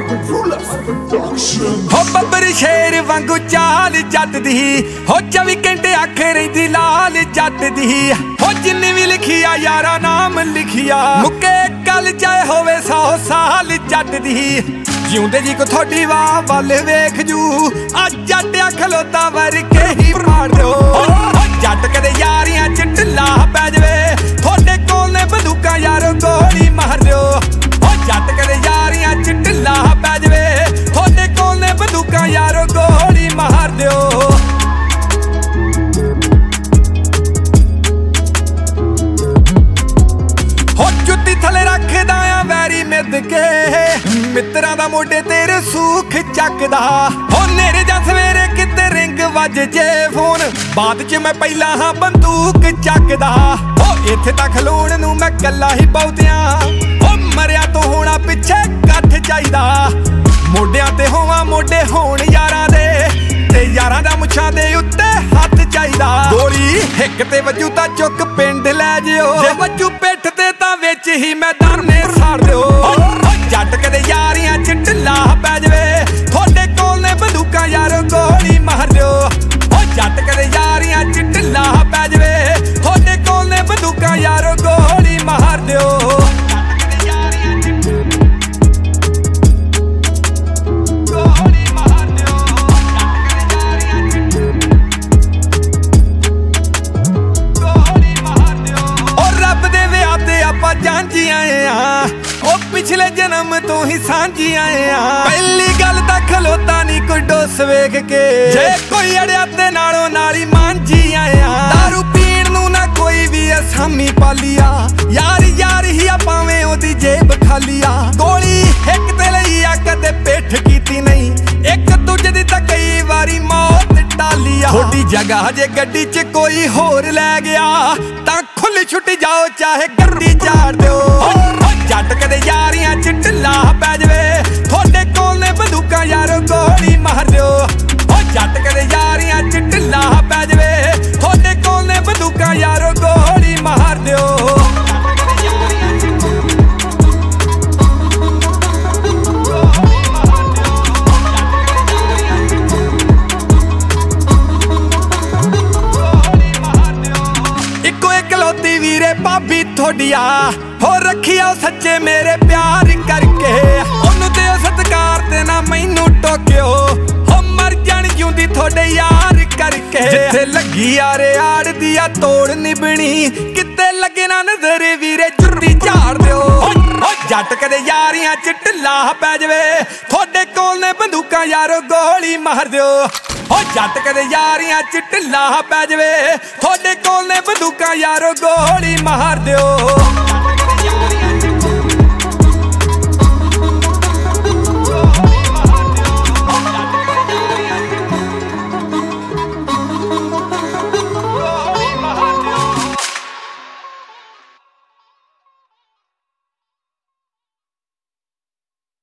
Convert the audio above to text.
हो बब्बर शेर वांगू चाल जट दी हो 24 घंटे अख रहिंदी लाल जट दी हो जिन्नी भी लिखिया यारा नाम लिखिया मुके गल चाहे होवे 100 साल जट दी जिउंदे जी को थोड़ी वाह वल वेख जू अज जट खलोता वर के ही मार दो जट कदे यारियां च ढिला पै जावे थोड़े कोल ने बंदूकां यारो गोली मार दो जट कदे यारियां च ढिला पै जावे थोड़े कोल ने बंदूकां यारो गोली मार दो जुत्ती थले रखदा आ वैरी मिद के मित्रां दा मोढे तेरे सूख चकदा हो नेरे जा सवेरे किते रिंग वज जे फोन बाद च मैं पहला हां बंदूक चकदा हो इत्थे तक खलोण नूं मैं कल्ला ही बहुतियां हो मरिया तो होना पिछे कठ चाहीदा मोढियां ते होवां मोढे होण यारां दे ते यारां दा मुछां दे उत्ते हत्थ चाहीदा गोली हिक ते वजू तां चुक पिंड लै जिओ जे वजू पिठ ते तां विच ही मैदाने साड़ दिओ जट कदे यारियां च ढिला पै जावे थोड़े कोल ने बंदूकां यारो गोली मार दिओ जट कदे यारियां च ढिला पै जावे थोड़े कोल ने बंदूकां यारो गोली मार दिओ ਜਾਂਜੀ ਆਏ ਆ ਉਹ ਪਿਛਲੇ ਜਨਮ ਤੋਂ ਹੀ ਸਾਂਝੀ ਆਏ ਆ ਪਹਿਲੀ ਗੱਲ ਤਾਂ ਖਲੋਤਾ ਨਹੀਂ ਕੋਈ ਡੋਸ ਵੇਖ ਕੇ ਜੇ ਕੋਈ ਅੜਿਆ ਤੇ ਨਾਲੋਂ ਨਾਲੀ ਮਾਂਝੀ ਆਏ ਆ ਦਾਰੂ ਪੀਣ ਨੂੰ ਨਾ ਕੋਈ ਵੀ ਅਸਾਮੀ ਪਾਲੀਆ ਯਾਰ ਯਾਰ ਹੀ ਆ ਭਾਵੇਂ ਉਹਦੀ ਜੇਬ ਖਾਲੀ ਆ ਗੋਲੀ ਇੱਕ ਤੇ ਲਈ ਆ ਕਦੇ ਪਿੱਠ ਕੀਤੀ ਨਹੀਂ ਇੱਕ ਦੂਜੇ ਦੀ ਤਾਂ ਕਈ ਵਾਰੀ ਮੌਤ ਟਾਲੀ ਆ ਥੋੜੀ ਜਗ੍ਹਾ ਜੇ ਗੱਡੀ 'ਚ ਕੋਈ ਹੋਰ ਲੈ ਗਿਆ ਤਾਂ ਖੁੱਲੀ ਛੁੱਟੀ ਜਾਓ ਚਾਹੇ ਗੱਡੀ ਝਾੜ ਦਿਓ ਜੱਟ ਕਦੇ ਯਾਰੀਆਂ 'ਚ ਢਿੱਲਾ ਪੈ ਜਾਵੇ ਥੋੜੇ ਕੋਲ ਨੇ ਬੰਦੂਕਾਂ ਯਾਰੋ ਗੋਲੀ ਮਾਰ ਦਿਓ ਜੱਟ ਕਦੇ ਯਾਰੀਆਂ 'ਚ ਢਿੱਲਾ ਪੈ ਜਾਵੇ ਥੋੜੇ ਕੋਲ ਨੇ ਬੰਦੂਕਾਂ ਯਾਰੋ ਗੋਲੀ ਮਾਰ ਦਿਓ ਵੀਰੇ ਭਾਬੀ ਥੋੜੀਆ ਹੋ ਰੱਖਿਆ ਸੱਚੇ ਮੇਰੇ ਪਿਆਰ ਕਰਕੇ ਉਹਨੂੰ ਦਿਓ ਸਤਿਕਾਰ ਤੇ ਨਾ ਮੈਨੂੰ ਟੋਕਿਓ ਹੋ ਮਰ ਜਾਣ ਜਿਉਂਦੀ ਥੋੜੇ ਯਾਰ ਕਰਕੇ ਜਿੱਥੇ ਲੱਗੀ ਯਾਰੇ ਆੜ ਦੀ ਆ ਤੋੜ ਨਿਭਣੀ ਕਿਤੇ ਲੱਗੇ ਨਾ ਨਜ਼ਰ ਵੀਰੇ ਜੁੱਤੀ ਝਾੜ ਦਿਓ ਜੱਟ ਕਦੇ ਯਾਰੀਆਂ 'ਚ ਢਿੱਲਾ ਪੈ ਜਾਵੇ ਥੋੜੇ ਕੋਲ ਨੇ ਬੰਦੂਕਾਂ ਯਾਰੋ ਗੋਲੀ ਮਾਰ ਦਿਓ ਜੱਟ ਕਦੇ ਯਾਰੀਆਂ 'ਚ ਢਿੱਲਾ ਪੈ ਜਾਵੇ ਥੋੜੇ ਕੋਲ ਨੇ ਬੰਦੂਕਾਂ ਯਾਰੋ ਗੋਲੀ ਮਾਰ ਦਿਓ